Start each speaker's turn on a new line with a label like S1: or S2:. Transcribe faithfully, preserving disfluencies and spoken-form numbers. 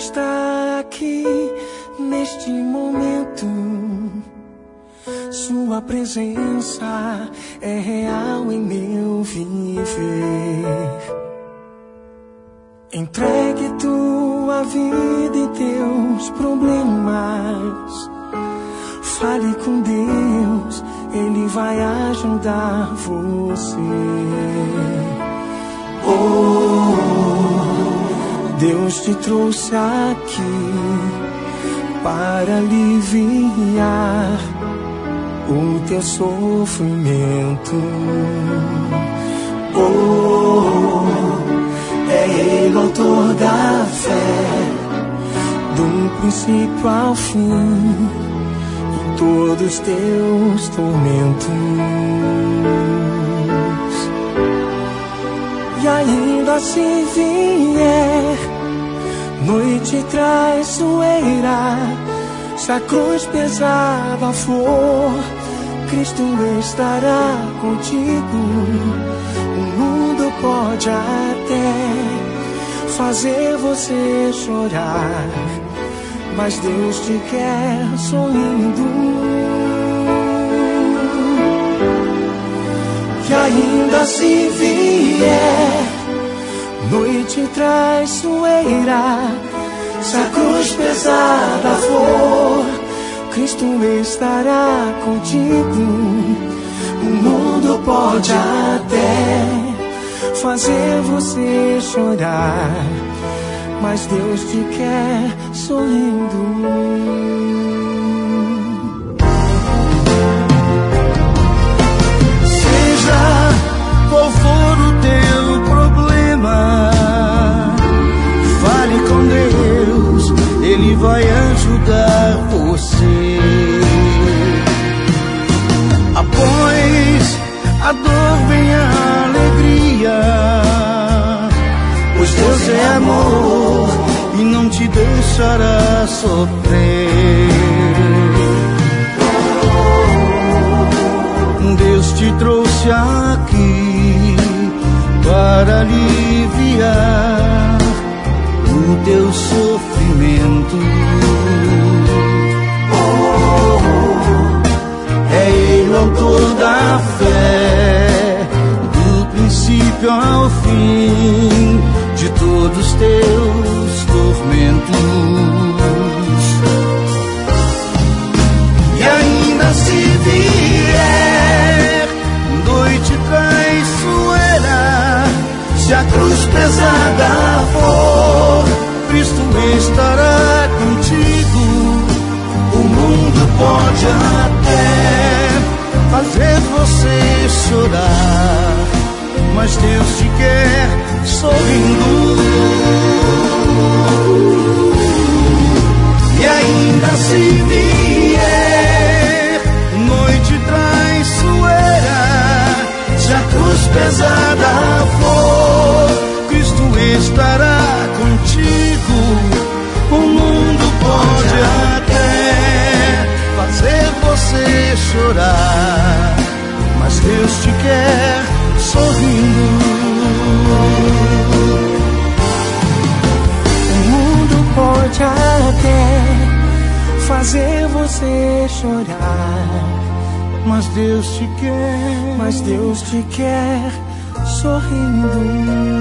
S1: está aqui neste momento. Sua presença é real em meu viver. Entregue tua vida e teus problemas. Fale com Deus, Ele vai ajudar você. Oh, Deus te trouxe aqui para aliviar o teu sofrimento. Oh, é Ele o autor da fé, do princípio ao fim, em todos os teus tormentos. E ainda se vier noite traiçoeira, se a cruz pesada for, Cristo estará contigo. O mundo pode até fazer você chorar, mas Deus te quer sorrindo. E ainda se vier noite traiçoeira, se a cruz pesada for, Cristo estará contigo. O mundo pode até fazer você chorar, mas Deus te quer sorrindo.
S2: Qual for o teu problema, fale com Deus, Ele vai ajudar você. Após a dor vem a alegria, pois Deus é amor e não te deixará sofrer. Deus te trouxe aqui para aliviar o teu sofrimento. Oh, é Ele o autor da fé, do princípio ao fim, de todos os teus tormentos. E ainda se vier noite traiçoeira, se a cruz pesada for, Cristo estará contigo. O mundo pode até fazer você chorar, mas Deus te quer sorrindo. E ainda se vier noite traiçoeira, se a cruz pesada for, Cristo estará contigo. O mundo pode até fazer você chorar, mas Deus te quer sorrindo.
S1: O mundo pode até fazer você chorar,
S2: mas Deus te quer,
S1: mas Deus te quer sorrindo.